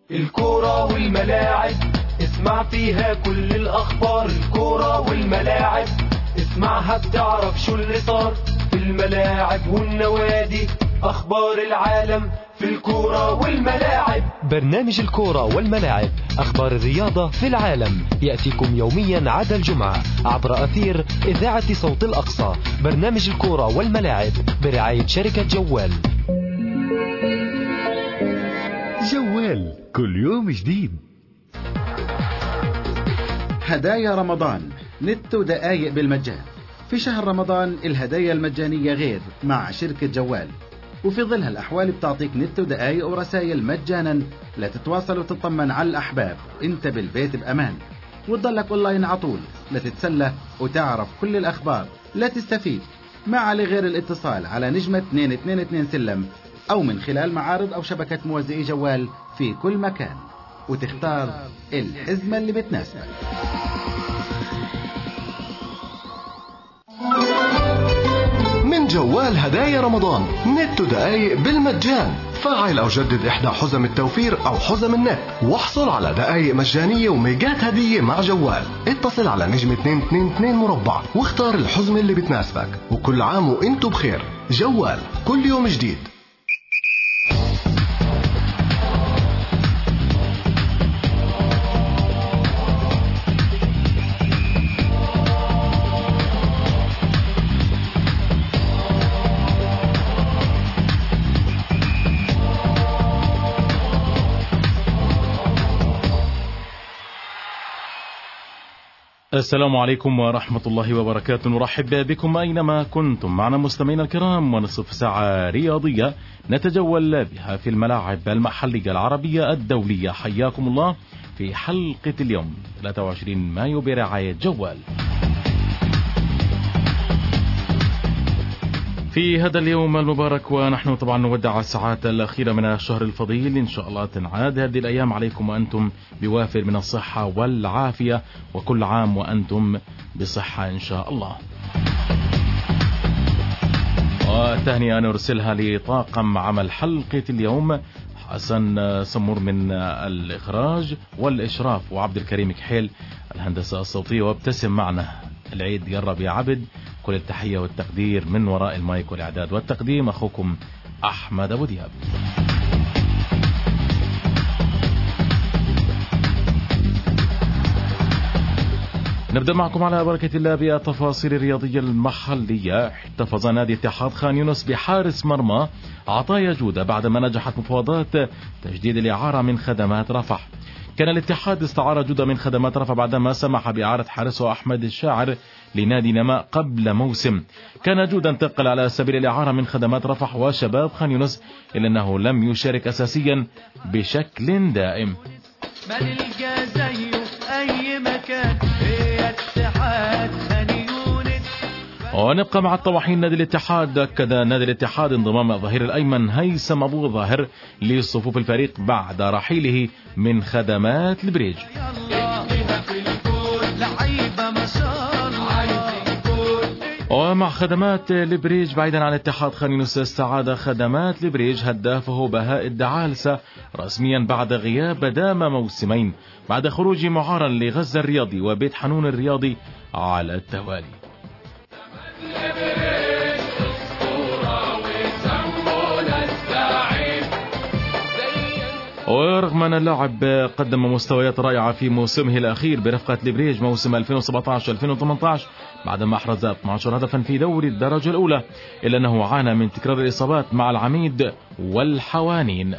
الكورة والملاعب اسمع فيها كل الأخبار. الكورة والملاعب اسمعها بتعرف شو اللي صار في الملاعب والنوادي. أخبار العالم في الكورة والملاعب. برنامج الكورة والملاعب، أخبار الرياضة في العالم، يأتيكم يوميا عدا الجمعة عبر أثير إذاعة صوت الأقصى. برنامج الكورة والملاعب برعاية شركة جوال. جوال كل يوم جديد. هدايا رمضان، نت ودقايق بالمجان. في شهر رمضان الهدايا المجانية غير مع شركة جوال، وفي ظل هالأحوال بتعطيك نت ودقايق ورسائل مجانا لتتواصل وتطمن على الأحباب وانت بالبيت بأمان، وتضلك أونلاين عطول لتتسلى وتعرف كل الأخبار. لا تستفيد ما عليه غير الاتصال على نجمة 222 سلم أو من خلال معارض أو شبكة موزعي جوال في كل مكان، وتختار الحزمة اللي بتناسبك. من جوال هدايا رمضان، نت دقايق بالمجان. فعل أو جدد إحدى حزم التوفير أو حزم النت واحصل على دقايق مجانية وميجات هدية مع جوال. اتصل على نجم 222 مربع واختار الحزم اللي بتناسبك، وكل عام وانتو بخير. جوال كل يوم جديد. السلام عليكم ورحمة الله وبركاته. نرحب بكم أينما كنتم معنا مستمعينا الكرام، ونصف ساعة رياضية نتجول بها في الملاعب المحلية العربية الدولية. حياكم الله في حلقة اليوم 23 مايو برعاية جوال. في هذا اليوم المبارك ونحن طبعا نودع الساعات الأخيرة من الشهر الفضيل، إن شاء الله تنعاد هذه الأيام عليكم وأنتم بوافر من الصحة والعافية، وكل عام وأنتم بصحة إن شاء الله. والتهنئة نرسلها لطاقم عمل حلقة اليوم، حسن سمور من الإخراج والإشراف، وعبد الكريم كحيل الهندسة الصوتية، وابتسم معنا العيد قرب يا عبد. كل التحية والتقدير من وراء المايك والإعداد والتقديم أخوكم أحمد أبو دياب. نبدأ معكم على بركة الله بالتفاصيل الرياضية المحلية. احتفظ نادي اتحاد خان يونس بحارس مرمى عطايا جودة بعدما نجحت مفاوضات تجديد الإعارة من خدمات رفح. كان الاتحاد استعار جودة من خدمات رفح بعدما سمح بإعارة حارسه أحمد الشاعر لنادي نماء قبل موسم. كان جودة انتقل على سبيل الإعارة من خدمات رفح وشباب خان يونس، إلا أنه لم يشارك أساسيا بشكل دائم. ما نلقى زيه أي مكان في اتحاد خان يونس. ونبقى مع الطواحين. نادي الاتحاد أكد نادي الاتحاد انضمام الظهير الأيمن هيثم أبو ظاهر لصفوف الفريق بعد رحيله من خدمات البريج. ومع خدمات البريج بعيدا عن اتحاد خان يونس، استعاد خدمات البريج هدافه بهاء الدعالسة رسميا بعد غياب دام موسمين، بعد خروج معارا لغزة الرياضي وبيت حنون الرياضي على التوالي. ورغم أن اللاعب قدم مستويات رائعة في موسمه الأخير برفقة البريج موسم 2017-2018 بعدما أحرز 12 هدفا في دوري الدرجة الأولى، إلا أنه عانى من تكرار الإصابات مع العميد والحوانين.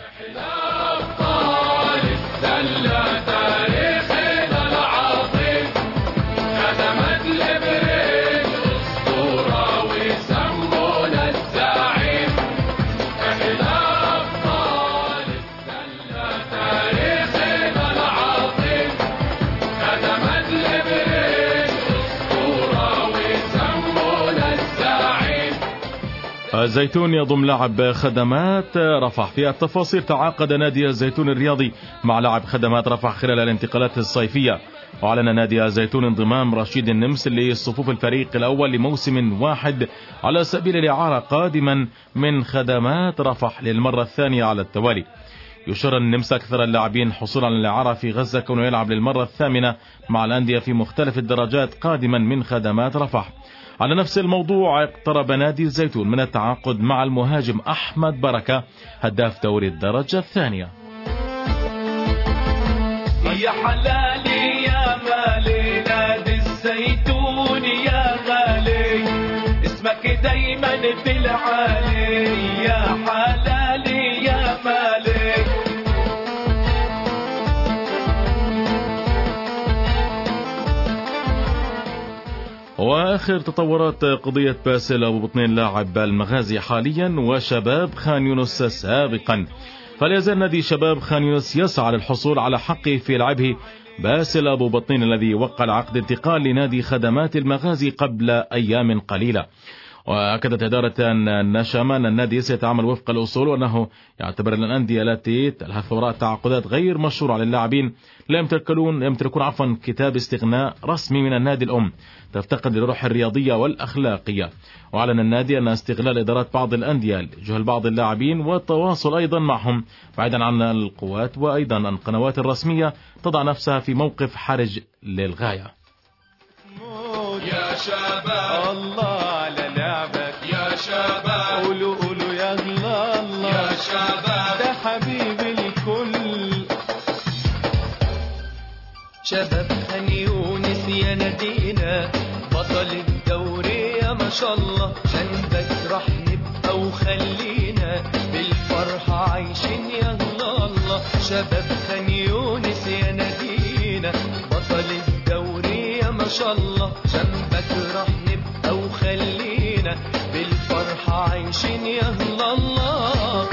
الزيتون يضم لاعب خدمات رفح. في التفاصيل، تعاقد نادي الزيتون الرياضي مع لاعب خدمات رفح خلال الانتقالات الصيفية، وأعلن نادي الزيتون انضمام رشيد النمس لصفوف الفريق الأول لموسم واحد على سبيل الإعارة قادما من خدمات رفح للمرة الثانية على التوالي. يشير النمسا أكثر اللاعبين حصولا على الإعارة في غزة كونه يلعب للمرة الثامنة مع الأندية في مختلف الدرجات قادما من خدمات رفح. على نفس الموضوع اقترب نادي الزيتون من التعاقد مع المهاجم أحمد بركة هداف دوري الدرجة الثانية. يا حلالي يا مالي نادي الزيتون يا غالي اسمك دايما في العالي يا حلالي يا مالي. وآخر تطورات قضية باسل أبو بطنين لاعب المغازي حاليا وشباب خان يونس سابقا. فلا يزال نادي شباب خان يونس يسعى للحصول على حقه في لعبه باسل أبو بطنين الذي وقع عقد انتقال لنادي خدمات المغازي قبل أيام قليلة. وأكدت إدارة النشامة أن النادي سيتعامل وفق الأصول وأنه يعتبر أن الأندية التي تلهث وراء تعاقدات غير مشروعة للاعبين لا يمتلكون كتاب استغناء رسمي من النادي الأم تفتقد للروح الرياضية والأخلاقية. وأعلن النادي أن استغلال إدارات بعض الأندية لجهل بعض اللاعبين والتواصل أيضا معهم بعيدا عن القوات وأيضا القنوات الرسمية تضع نفسها في موقف حرج للغاية. يا شباب الله على لعبك يا شباب قولوا قولوا يا الله يا شباب ده حبيب الكل. شباب خان يونس يا نادينا بطل الدوري يا ما شاء الله جنبك راح نبقى وخلينا بالفرحة عايشين يا الله. شباب خان يونس يا نادينا بطل الدوري يا ما شاء الله جنبك راح نبقى وخلينا بالفرحة عايشين يا الله.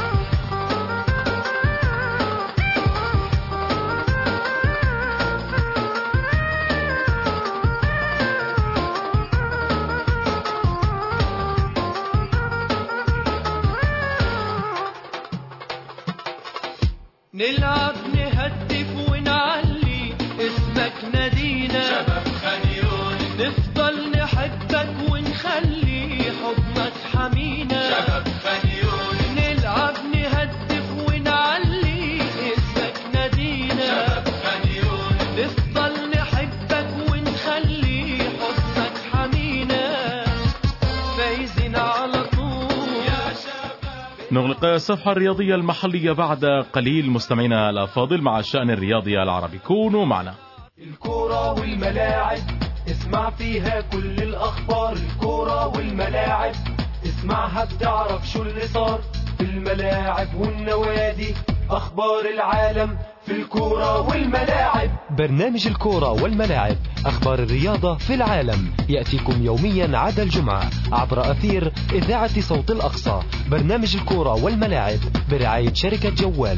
نلعب نهدف ونعلي اسمك نادينا شباب خان يونس نفضل نحبك ونخلي حضنك حمينا شباب خان يونس نلعب نهدف ونعلي اسمك نادينا شباب خان يونس نفضل نحبك ونخلي حضنك حمينا فايزين على طول يا شباب. نغلق الصفحة الرياضية المحلية بعد قليل مستمعينا الأفاضل مع الشأن الرياضي العربي. كونوا معنا. الكرة والملاعب اسمع فيها كل الأخبار. الكرة والملاعب اسمعها بتعرف شو اللي صار في الملاعب والنوادي. أخبار العالم في الكرة والملاعب. برنامج الكرة والملاعب أخبار الرياضة في العالم يأتيكم يوميا عدا الجمعة عبر أثير إذاعة صوت الأقصى. برنامج الكرة والملاعب برعاية شركة جوال.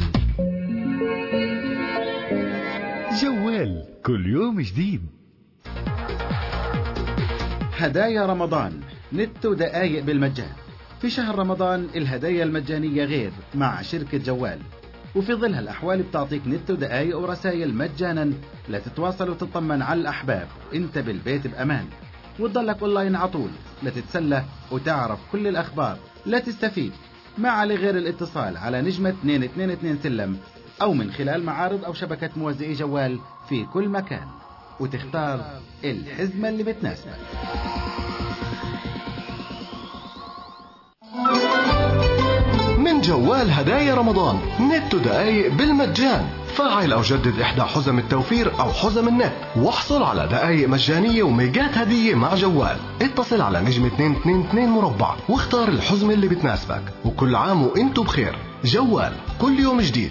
جوال كل يوم جديد. هدايا رمضان نت ودقايق بالمجان. في شهر رمضان الهدايا المجانية غير مع شركة جوال، وفي ظلها الأحوال بتعطيك نت ودقايق ورسائل مجانا لا تتواصل وتطمن على الأحباب وانت بالبيت بأمان، وتضلك أونلاين عطول لا تتسلى وتعرف كل الأخبار. لا تستفيد ما على غير الاتصال على نجمة 222 سلم أو من خلال معارض أو شبكة موزعي جوال في كل مكان، وتختار الحزمة اللي بتناسبك. من جوال هدايا رمضان نت دقايق بالمجان. فعل أو جدد إحدى حزم التوفير أو حزم النت واحصل على دقايق مجانية وميجات هدية مع جوال. اتصل على نجم 222 مربع واختار الحزمة اللي بتناسبك. وكل عام وانتو بخير. جوال كل يوم جديد.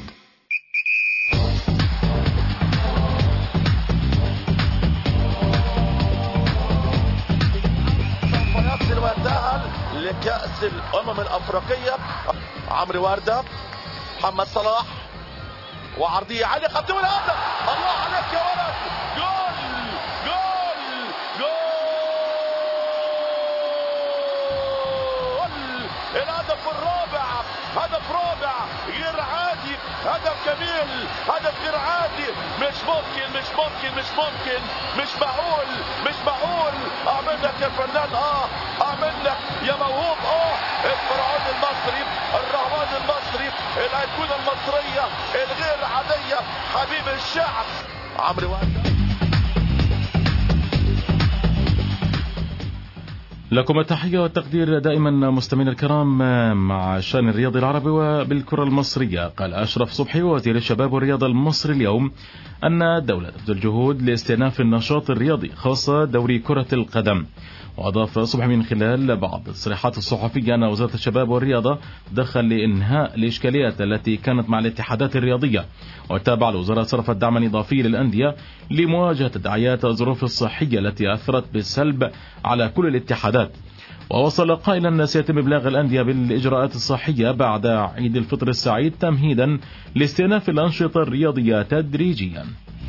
لكأس الأمم الأفريقية. عمرو وردة محمد صلاح وعرضية عالية خطية والهدف. الله عليك يا ولد. جول جول جول. الهدف الرابع. هدف رابع غير عادي. هدف جميل. هدف غير عادي. مش ممكن مش ممكن مش ممكن مش معقول مش معقول. اعمل لك يا فنان اعمل لك يا موهوب الفرعون المصري الرهوان النادي المصري، الايقونه المصريه الغير عاديه، حبيب الشعب عمرو وهدة. لكم التحية والتقدير دائما مستمعينا الكرام مع الشأن الرياضي العربي وبالكرة المصرية. قال أشرف صبحي وزير الشباب والرياضة المصري اليوم أن الدولة تبذل جهود لاستئناف النشاط الرياضي خاصة دوري كرة القدم. وأضاف صبحي من خلال بعض التصريحات الصحفية أن وزارة الشباب والرياضة دخل لإنهاء الإشكاليات التي كانت مع الاتحادات الرياضية. وتابع الوزارة صرفت دعما إضافيا للأندية لمواجهة تداعيات الظروف الصحية التي أثرت بالسلب على كل الاتحادات. ووصل قائلا سيتم إبلاغ الأندية بالإجراءات الصحية بعد عيد الفطر السعيد تمهيدا لاستئناف الأنشطة الرياضية تدريجيا.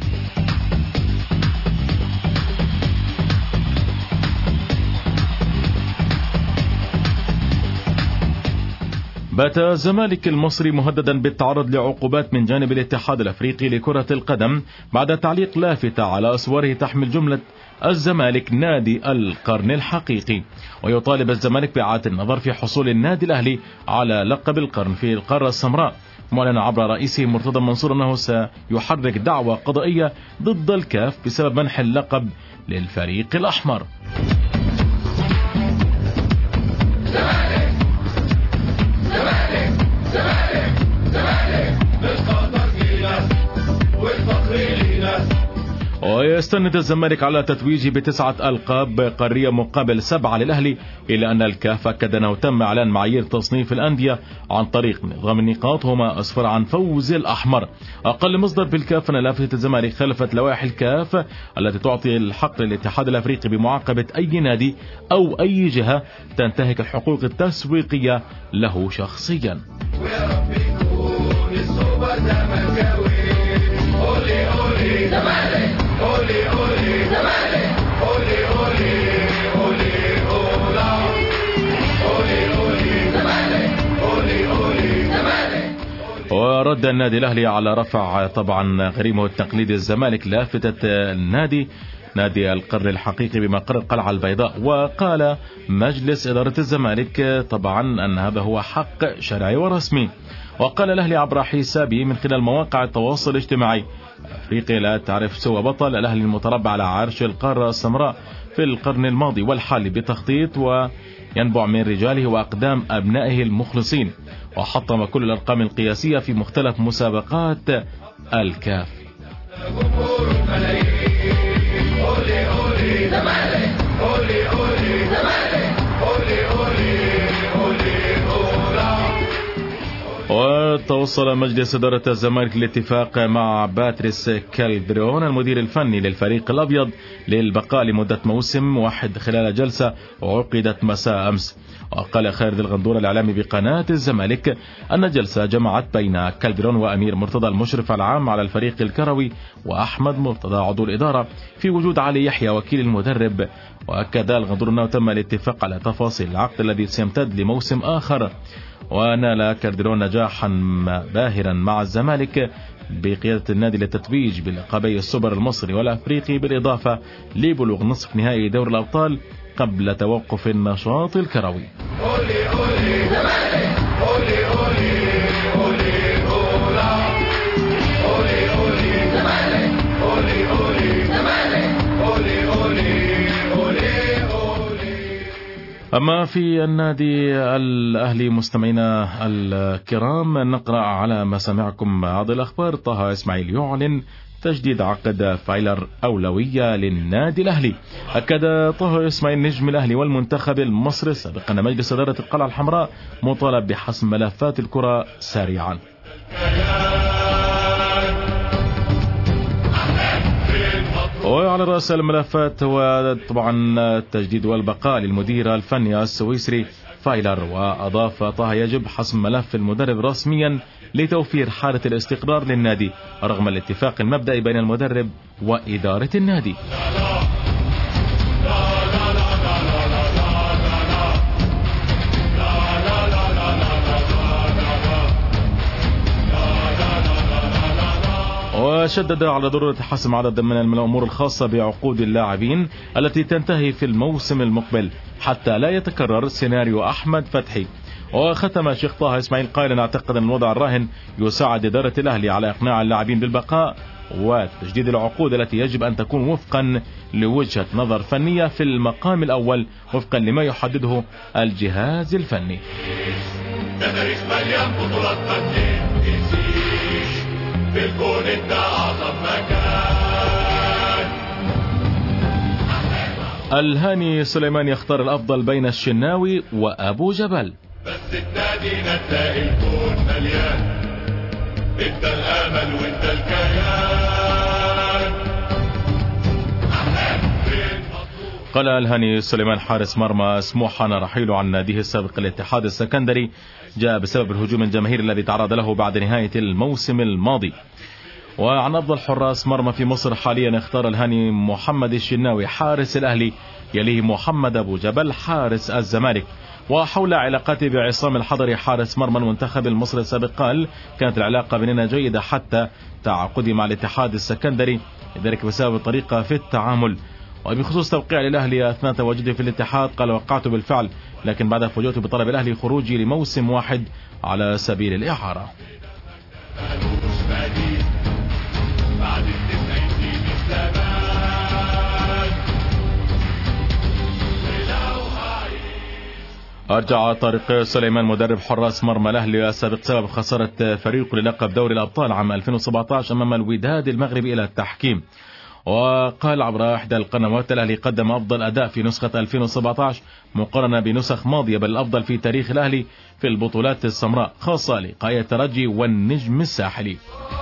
بات الزمالك المصري مهددا بالتعرض لعقوبات من جانب الاتحاد الافريقي لكرة القدم بعد تعليق لافتة على اسواره تحمل جملة الزمالك نادي القرن الحقيقي. ويطالب الزمالك بإعادة النظر في حصول النادي الاهلي على لقب القرن في القارة السمراء، معلنا عبر رئيسه مرتضى منصور انه سيحرك دعوى قضائية ضد الكاف بسبب منح اللقب للفريق الاحمر. ويستند الزمالك على تتويجه ب9 ألقاب قارية مقابل 7 للأهلي، إلا أن الكاف أكد أنه تم إعلان معايير تصنيف الأندية عن طريق نظام النقاط وما أسفر عن فوز الأحمر. أقل مصدر في الكاف أن لافتة الزمالك خلفت لوائح الكاف التي تعطي الحق للاتحاد الأفريقي بمعاقبة أي نادي أو أي جهة تنتهك الحقوق التسويقية له شخصيا. ورد النادي الأهلي على رفع طبعا غريمه التقليدي الزمالك لافتة النادي نادي القرن الحقيقي بمقر القلعة البيضاء. وقال مجلس إدارة الزمالك طبعا أن هذا هو حق شرعي ورسمي. وقال الأهلي عبر حسابه من خلال مواقع التواصل الاجتماعي: أفريقيا لا تعرف سوى بطل. الأهلي المتربع على عرش القارة السمراء في القرن الماضي والحالي بتخطيط وينبع من رجاله وأقدام أبنائه المخلصين، وحطم كل الأرقام القياسية في مختلف مسابقات الكاف. وتوصل مجلس إدارة الزمالك لاتفاق مع باتريس كالدرون المدير الفني للفريق الأبيض للبقاء لمدة موسم واحد خلال جلسة عقدت مساء أمس. وقال خالد الغندور الإعلامي بقناة الزمالك أن جلسة جمعت بين كالدرون وأمير مرتضى المشرف العام على الفريق الكروي وأحمد مرتضى عضو الإدارة في وجود علي يحيى وكيل المدرب. وأكد الغندور أنه تم الاتفاق على تفاصيل العقد الذي سيمتد لموسم آخر. ونال كالدرون نجاحا باهرا مع الزمالك بقيادة النادي للتتويج بلقبي السوبر المصري والأفريقي بالإضافة لبلوغ نصف نهائي دوري الأبطال قبل توقف النشاط الكروي. أما في النادي الأهلي مستمعينا الكرام نقرأ على مسامعكم بعض الأخبار. طه إسماعيل يعلن تجديد عقد فايلر أولوية للنادي الأهلي. أكد طه إسماعيل نجم الأهلي والمنتخب المصري السابق أن مجلس إدارة القلعة الحمراء مطالب بحسم ملفات الكرة سريعا. وعلى رأس الملفات هو طبعا التجديد والبقاء للمدير الفني السويسري فايلر. وأضاف طه يجب حسم ملف المدرب رسميا لتوفير حالة الاستقرار للنادي رغم الاتفاق المبدئي بين المدرب وإدارة النادي. وشدد على ضرورة حسم عدد من الأمور الخاصة بعقود اللاعبين التي تنتهي في الموسم المقبل حتى لا يتكرر سيناريو أحمد فتحي. وختم الشيخ طه إسماعيل قائلا: أعتقد أن الوضع الراهن يساعد إدارة الأهلي على إقناع اللاعبين بالبقاء وتجديد العقود التي يجب أن تكون وفقا لوجهة نظر فنية في المقام الأول وفقا لما يحدده الجهاز الفني. تاريخ مليان بطولات ما تنسيش، في الكون انت اعظم مكان. الهاني سليمان يختار الأفضل بين الشناوي وأبو جبل. بس تنادينا تلاقي الكون مليان، انت الامل وانت الكيان. قال الهاني سليمان حارس مرمى سموحة رحيله عن ناديه السابق الاتحاد السكندري جاء بسبب الهجوم الجماهيري الذي تعرض له بعد نهاية الموسم الماضي. وعن أفضل حراس مرمى في مصر حاليا اختار الهاني محمد الشناوي حارس الأهلي، يليه محمد أبو جبل حارس الزمالك. وحول علاقته بعصام الحضري حارس مرمى المنتخب المصري السابق قال: كانت العلاقة بيننا جيدة حتى تعاقدي مع الاتحاد السكندري، لذلك بسبب الطريقة في التعامل. وبخصوص توقيع للأهلي أثناء تواجدي في الاتحاد قال: وقعت بالفعل، لكن بعد فوجئت بطلب الأهلي خروجي لموسم واحد على سبيل الإعارة. أرجع طارق سليمان مدرب حراس مرمى الأهلي السابق سبب خسارة فريقه للقب دوري الأبطال عام 2017 أمام الوداد المغربي إلى التحكيم. وقال عبر إحدى القنوات: الأهلي قدم أفضل أداء في نسخة 2017 مقارنة بنسخ ماضية، بل الأفضل في تاريخ الأهلي في البطولات السمراء، خاصة لقاء الترجي والنجم الساحلي.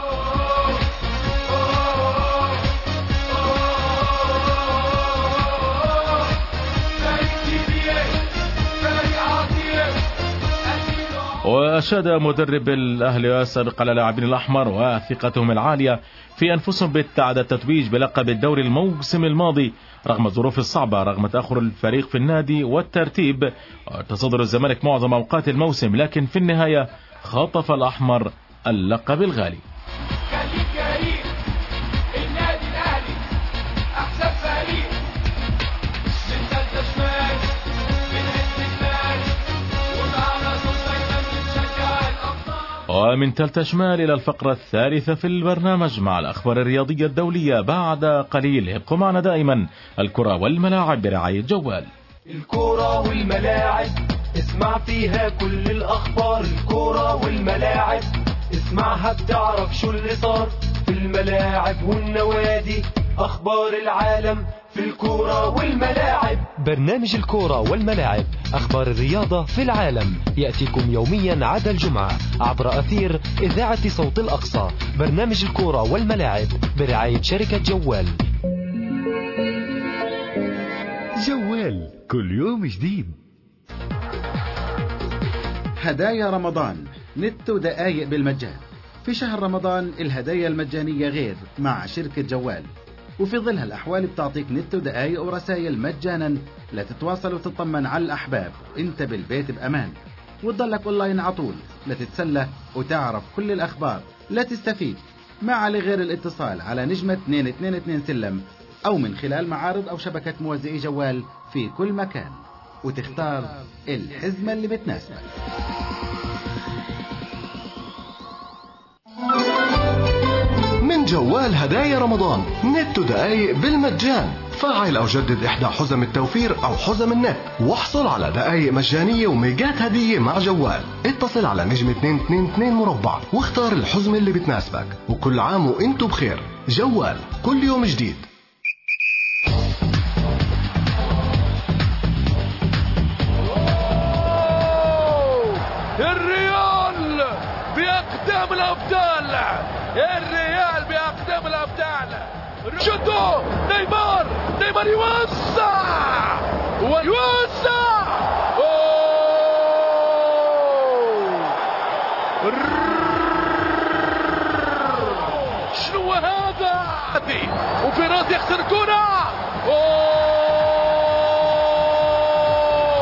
وأشاد مدرب الأهلي السابق على لاعبين الأحمر وثقتهم العالية في أنفسهم بعد التتويج بلقب الدوري الموسم الماضي رغم الظروف الصعبة، رغم تأخر الفريق في النادي والترتيب وتصدر الزمالك معظم أوقات الموسم، لكن في النهاية خطف الأحمر اللقب الغالي. ومن تالتة شمال إلى الفقرة الثالثة في البرنامج مع الأخبار الرياضية الدولية بعد قليل. ابقوا معنا دائما. الكرة والملاعب برعاية جوال. الكرة والملاعب اسمع فيها كل الأخبار. الكرة والملاعب اسمعها بتعرف شو اللي صار في الملاعب والنوادي، أخبار العالم في الكرة والملاعب. برنامج الكرة والملاعب، أخبار الرياضة في العالم، يأتيكم يوميا عدا الجمعة عبر أثير إذاعة صوت الأقصى. برنامج الكرة والملاعب برعاية شركة جوال. جوال كل يوم جديد. هدايا رمضان، نت ودقايق بالمجان. في شهر رمضان الهدايا المجانية غير مع شركة جوال، وفي ظلها الأحوال بتعطيك نت ودقايق ورسائل مجانا لتتواصل وتطمن على الأحباب وانت بالبيت بأمان، وتضلك أونلاين عطول لتتسلى وتعرف كل الأخبار. لا تستفيد ما على غير الاتصال على نجمة 222 سلم أو من خلال معارض أو شبكة موزعي جوال في كل مكان، وتختار الحزمة اللي بتناسبك. من جوال هدايا رمضان، نت دقايق بالمجان. فعل أو جدد إحدى حزم التوفير أو حزم النت واحصل على دقايق مجانية وميجات هدية مع جوال. اتصل على نجم 222 مربع واختار الحزم اللي بتناسبك، وكل عام وانتو بخير. جوال كل يوم جديد. الريال بأقدام الأبطال، الريال بأقدام الأبطال. شوتو نيمار يوسع ويوسع. شنو هذا؟ وفيرات يخسر كرة.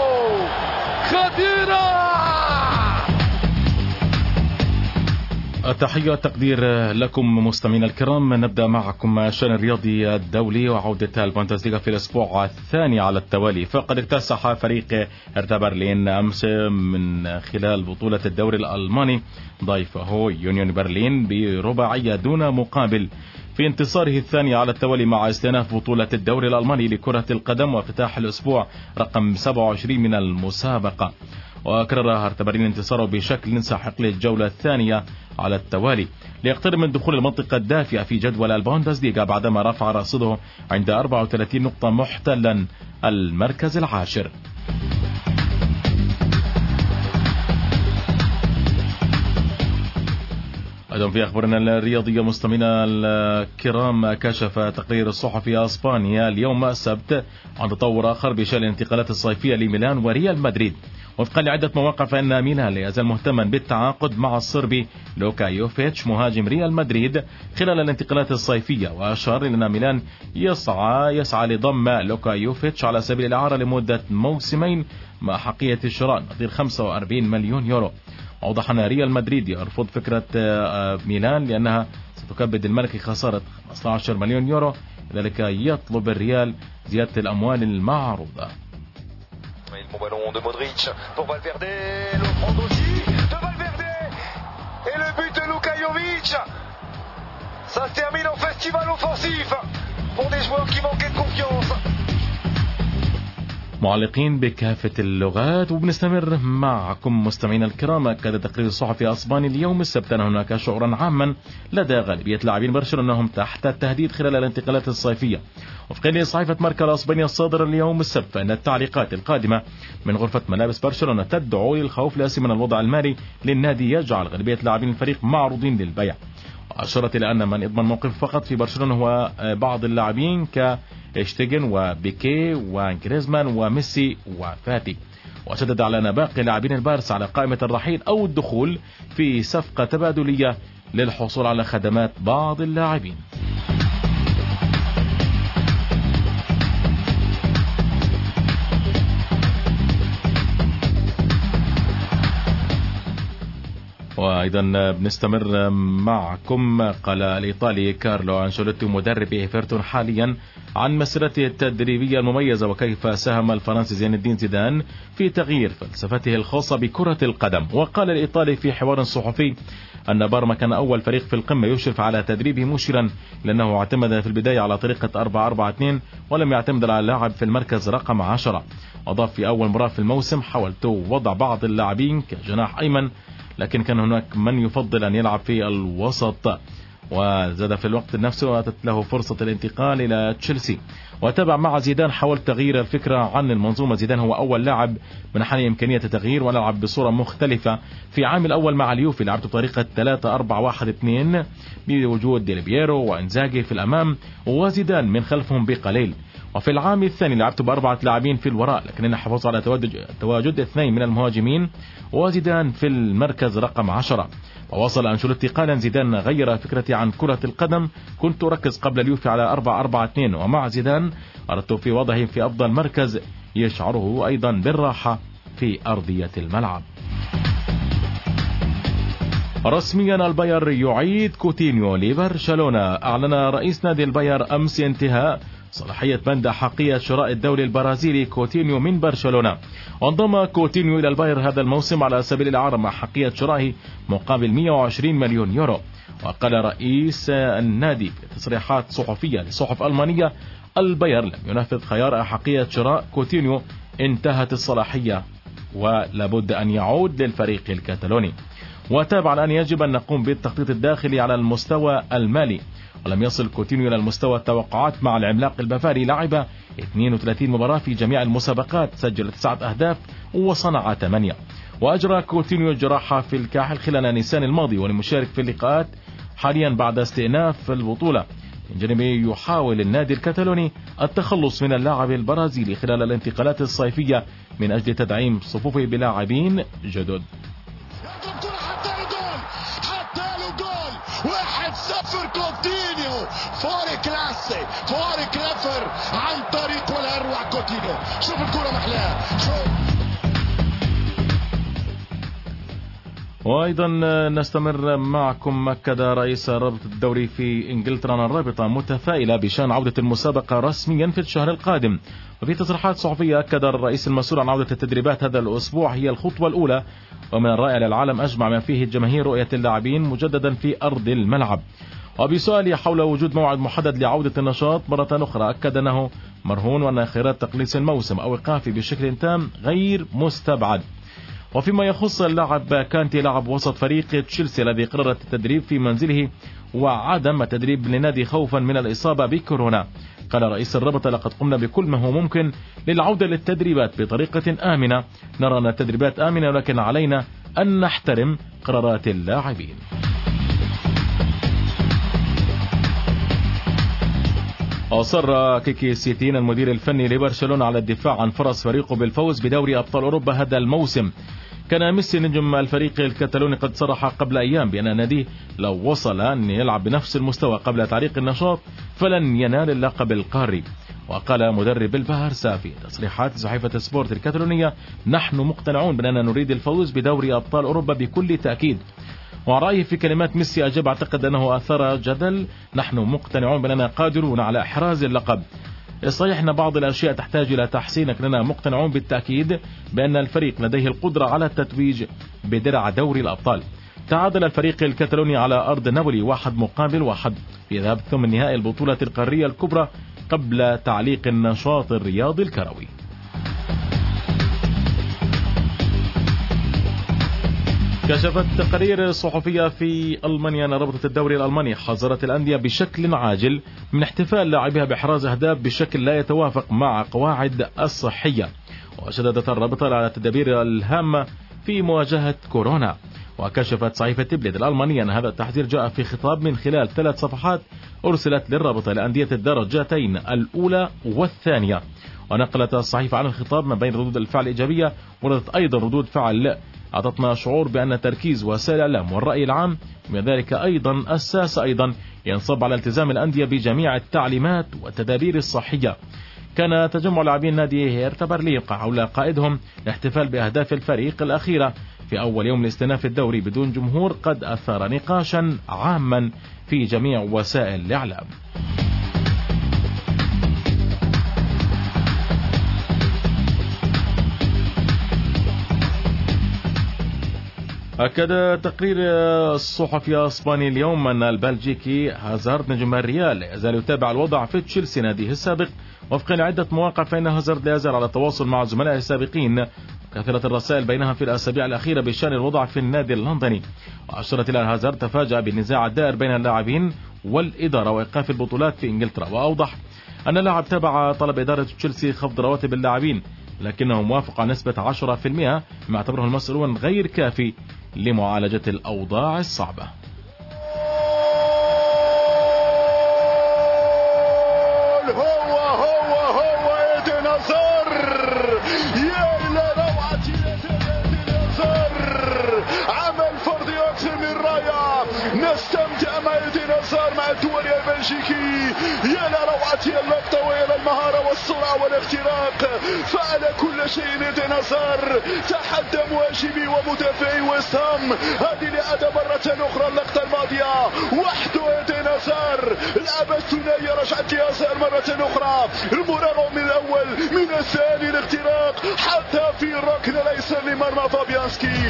خطيرة. التحية والتقدير لكم مستمعينا الكرام. نبدأ معكم الشأن الرياضي الدولي وعودة البوندسليغا في الأسبوع الثاني على التوالي. فقد اكتسح فريق هرتا برلين أمس من خلال بطولة الدوري الألماني ضيفه يونيون برلين برباعية دون مقابل في انتصاره الثاني على التوالي مع استئناف بطولة الدوري الألماني لكرة القدم وافتتاح الأسبوع رقم 27 من المسابقة. وكرر هرتا برلين انتصاره بشكل ساحق للجولة الثانية على التوالي ليقترب من دخول المنطقة الدافئة في جدول البوندسليغا بعدما رفع رصيده عند 34 نقطة محتلا المركز العاشر. أيضا في أخبارنا الرياضية مستمعينا الكرام، كشف تقرير الصحفي اسبانيا اليوم السبت عن تطور آخر بشأن الانتقالات الصيفية لميلان وريال مدريد. وفقا لعدة مواقع فإن ميلان لا يزال مهتما بالتعاقد مع الصربي لوكا يوفيتش مهاجم ريال مدريد خلال الانتقالات الصيفية، وأشار إلى أن ميلان يسعى لضم لوكا يوفيتش على سبيل الإعارة لمدة موسمين مع حقية الشراء نظير 45 مليون يورو. أوضح أن ريال مدريد يرفض فكرة ميلان لأنها ستكبد الملكي خسارة 15 مليون يورو، لذلك يطلب الريال زيادة الأموال المعروضة. Bon ballon de Modric pour Valverde, le prend aussi de Valverde et le but de Luka Jovic. Ça se termine en festival offensif pour des joueurs qui manquaient de confiance. معلقين بكافة اللغات وبنستمر معكم مستمعين الكرام. أكد تقرير الصحفي الأسباني اليوم السبت أن هناك شعورا عاما لدى غالبية لاعبين برشلونة أنهم تحت التهديد خلال الانتقالات الصيفية. وفقا لصحيفة ماركا الأسبانية الصادرة اليوم السبت فإن التعليقات القادمة من غرفة ملابس برشلونة تدعو للخوف لا سيما الوضع المالي للنادي يجعل غالبية لاعبين الفريق معروضين للبيع. وأشارت إلى أن من يضمن موقف فقط في برشلونة هو بعض اللاعبين كاشتيغن وبيكي وغريزمان وميسي وفاتي. وشدد على أن باقي لاعبين البارس على قائمة الرحيل أو الدخول في صفقة تبادلية للحصول على خدمات بعض اللاعبين. وأيضا بنستمر معكم. قال الإيطالي كارلو أنشيلوتي مدرب إيفرتون حاليا عن مسيرته التدريبية المميزة وكيف ساهم الفرنسي زين الدين زيدان في تغيير فلسفته الخاصة بكرة القدم. وقال الإيطالي في حوار صحفي أن بارما كان أول فريق في القمة يشرف على تدريبه، مشيرا لأنه اعتمد في البداية على طريقة 4-4-2 ولم يعتمد على اللاعب في المركز رقم 10. أضاف في أول مباراة في الموسم حاولت وضع بعض اللاعبين كجناح أيمن، لكن كان هناك من يفضل أن يلعب في الوسط. وزاد في الوقت نفسه وأتت له فرصة الانتقال إلى تشيلسي. وتابع مع زيدان حول تغيير الفكرة عن المنظومة. زيدان هو أول لاعب منح لي إمكانية التغيير ولعب بصورة مختلفة. في عام الأول مع اليوفي لعبت بطريقة 3-4-1-2 بوجود ديل بييرو وإنزاغي في الأمام وزيدان من خلفهم بقليل. وفي العام الثاني لعبت ب4 لاعبين في الوراء، لكننا حافظت على تواجد 2 من المهاجمين وزيدان في المركز رقم 10. وواصل أنشيلوتي قائلا زيدان غير فكرتي عن كرة القدم، كنت أركز قبل اليوفي على 4-4-2 ومع زيدان أردت في وضعه في أفضل مركز يشعره أيضا بالراحة في أرضية الملعب. رسميا الباير يعيد كوتينيو لبرشلونة. أعلن رئيس نادي الباير أمس انتهاء صلاحية بند حقية شراء الدولي البرازيلي كوتينيو من برشلونة. وانضم كوتينيو إلى الباير هذا الموسم على سبيل الإعارة مع حقية شرائه مقابل 120 مليون يورو. وقال رئيس النادي في تصريحات صحفية لصحف ألمانية الباير لم ينفذ خيار أحقية شراء كوتينيو، انتهت الصلاحية ولابد أن يعود للفريق الكتالوني. وتابع الآن يجب أن نقوم بالتخطيط الداخلي على المستوى المالي. ولم يصل كوتينيو إلى المستوى التوقعات مع العملاق البافاري. لعب 32 مباراة في جميع المسابقات، سجل 9 أهداف وصنع 8. وأجرى كوتينيو الجراحة في الكاحل خلال نيسان الماضي ولمشارك في اللقاءات حاليا بعد استئناف البطولة. من جانبه يحاول النادي الكتالوني التخلص من اللاعب البرازيلي خلال الانتقالات الصيفية من أجل تدعيم صفوفه بلاعبين جدد. 1-0 كوتينيو، فوري كلاسي، فوري كلافر عن طريق والأروع كوتينيو. شوف الكرة محلاها، شوف. وأيضا نستمر معكم. أكد رئيس رابطة الدوري في إنجلترا أن الرابطة متفائلة بشأن عودة المسابقة رسميا في الشهر القادم. وفي تصريحات صحفية أكد الرئيس المسؤول عن عودة التدريبات هذا الأسبوع هي الخطوة الأولى ومن الرائع للعالم أجمع ما فيه الجماهير رؤية اللاعبين مجددا في أرض الملعب. وبسؤال حول وجود موعد محدد لعودة النشاط مرة أخرى أكد أنه مرهون وأن خيارات تقليص الموسم أو إيقافه بشكل تام غير مستبعد. وفيما يخص اللاعب كانتي لاعب وسط فريق تشيلسي الذي قرر التدريب في منزله وعدم التدريب للنادي خوفا من الإصابة بكورونا، قال رئيس الرابطة لقد قمنا بكل ما هو ممكن للعودة للتدريبات بطريقة آمنة. نرى أن التدريبات آمنة ولكن علينا أن نحترم قرارات اللاعبين. أصر كيكي سيتين المدير الفني لبرشلونة على الدفاع عن فرص فريقه بالفوز بدوري أبطال أوروبا هذا الموسم. كان ميسي نجم الفريق الكتالوني قد صرح قبل أيام بأن ناديه لو وصل أن يلعب بنفس المستوى قبل تعليق النشاط فلن ينال اللقب القاري. وقال مدرب البارسا في تصريحات صحيفة سبورت الكتالونية: نحن مقتنعون بأننا نريد الفوز بدوري أبطال أوروبا بكل تأكيد. ورأيه في كلمات ميسي أجاب: أعتقد أنه أثار جدل، نحن مقتنعون بأننا قادرون على إحراز اللقب. صحيح أن بعض الأشياء تحتاج إلى تحسين لكننا مقتنعون بالتأكيد بأن الفريق لديه القدرة على التتويج بدرع دوري الأبطال. تعادل الفريق الكتالوني على أرض نابولي 1-1 في ذهاب ثمن نهائي البطولة القارية الكبرى قبل تعليق النشاط الرياضي الكروي. كشفت تقارير صحفية في ألمانيا أن رابطة الدوري الألماني حذرت الأندية بشكل عاجل من احتفال لاعبيها بإحراز أهداف بشكل لا يتوافق مع قواعد الصحية. وشددت الرابطة على التدابير الهامة في مواجهة كورونا. وكشفت صحيفة بليد الألمانية أن هذا التحذير جاء في خطاب من خلال 3 صفحات أرسلت للرابطة لأندية الدرجتين الأولى والثانية. ونقلت الصحيفة عن الخطاب ما بين ردود الفعل الإيجابية وردت أيضا ردود فعل أعطتنا شعور بأن تركيز وسائل الإعلام والرأي العام من ذلك أيضا الساسة أيضا ينصب على التزام الأندية بجميع التعليمات والتدابير الصحية. كان تجمع لاعبين نادي هيرتا برلين حول قائدهم الاحتفال بأهداف الفريق الأخيرة في أول يوم لاستئناف الدوري بدون جمهور قد أثار نقاشا عاما في جميع وسائل الإعلام. أكد تقرير الصحفي الإسباني اليوم أن البلجيكي هازارد نجم الريال لا يزال يتابع الوضع في تشيلسي ناديه السابق. وفقا لعدة مواقع فإن هازارد لا يزال على تواصل مع زملائه السابقين، كثرت الرسائل بينها في الأسابيع الأخيرة بشأن الوضع في النادي اللندني. وأشرت إلى هازارد تفاجأ بالنزاع الدائر بين اللاعبين والإدارة وإيقاف البطولات في إنجلترا. وأوضح أن اللاعب تابع طلب إدارة تشيلسي خفض رواتب اللاعبين لكنه موافق على نسبة 10% ما اعتبره المسؤولون غير كافي لمعالجة الأوضاع الصعبة. هو ايدن هازارد، يا لروعة ايدن هازارد، عمل فردي أكثر من رائع. نستمتع مع ايدن هازارد مع الدولي البلجيكي، يا لروعة اللقطة ويا المهارة والسرعة والاختراق. فعل كل شيء ايدن هازارد، تحدى مهاجمي ومدافعي ويست هام. هذه الإعادة مرة أخرى اللقطة الماضية وحده ايدن هازارد لعب الثنائية، رجعت هازارد مرة أخرى، المراوغة من الأول من الثاني الاختراق حتى في الركن الأيسر لمرمى فابيانسكي.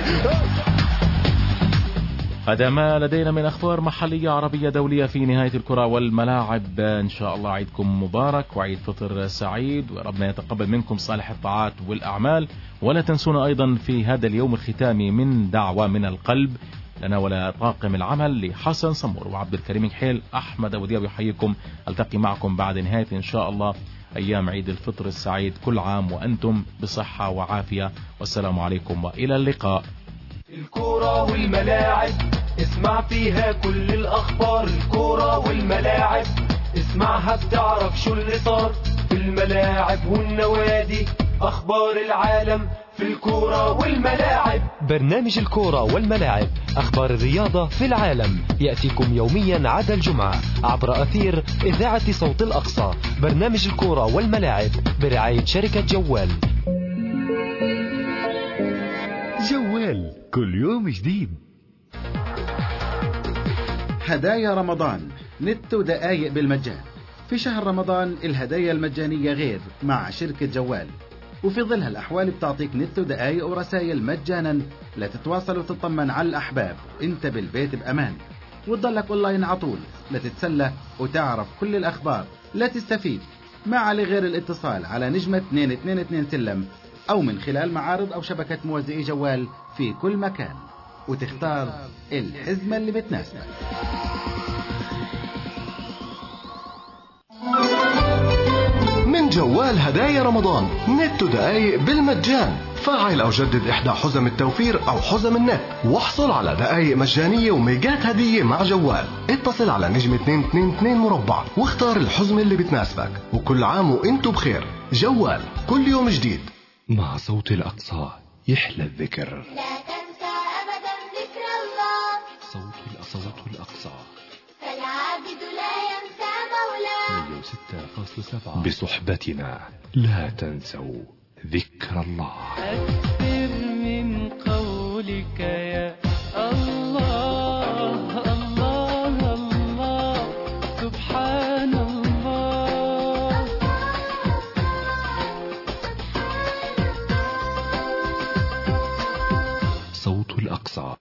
هذا ما لدينا من أخبار محلية عربية دولية في نهاية الكرة والملاعب. إن شاء الله عيدكم مبارك وعيد فطر سعيد وربنا يتقبل منكم صالح الطاعات والأعمال. ولا تنسونا أيضا في هذا اليوم الختامي من دعوة من القلب لنا ولا طاقم العمل لحسن سمور وعبد الكريم حيل. أحمد أبو دياب يحييكم، ألتقي معكم بعد نهاية إن شاء الله أيام عيد الفطر السعيد. كل عام وأنتم بصحة وعافية، والسلام عليكم وإلى اللقاء. الكرة والملاعب اسمع فيها كل الأخبار. الكرة والملاعب اسمعها بتعرف شو اللي صار في الملاعب والنوادي. أخبار العالم في الكرة والملاعب. برنامج الكرة والملاعب، أخبار الرياضة في العالم، يأتيكم يوميا عدا الجمعة عبر أثير إذاعة صوت الأقصى. برنامج الكرة والملاعب برعاية شركة جوال. جوال جوال كل يوم جديد. هدايا رمضان، نت ودقايق بالمجان. في شهر رمضان الهدايا المجانية غير مع شركة جوال، وفي ظلها الأحوال بتعطيك نت ودقايق ورسائل مجانا لتتواصل وتطمن على الأحباب وانت بالبيت بأمان، وتضلك أونلاين عطول لتتسلى وتعرف كل الأخبار، لا تستفيد ما علي غير الاتصال على نجمة 222 سلم أو من خلال معارض أو شبكة موزعي جوال في كل مكان، وتختار الحزمة اللي بتناسبك. من جوال هدايا رمضان، نت دقايق بالمجان. فعل أو جدد إحدى حزم التوفير أو حزم النت واحصل على دقايق مجانية وميجات هدية مع جوال. اتصل على نجم 222 مربع واختار الحزمة اللي بتناسبك، وكل عام وانتو بخير. جوال كل يوم جديد. مع صوت الأقصى يحلى الذكر. لا تنسى أبدا ذكر الله. صوت الأقصى فالعابد لا ينسى مولاه. 106.7 بصحبتنا لا تنسوا ذكر الله. أكثر من قولك يا الله الله الله سبحان الله. صوت الأقصى.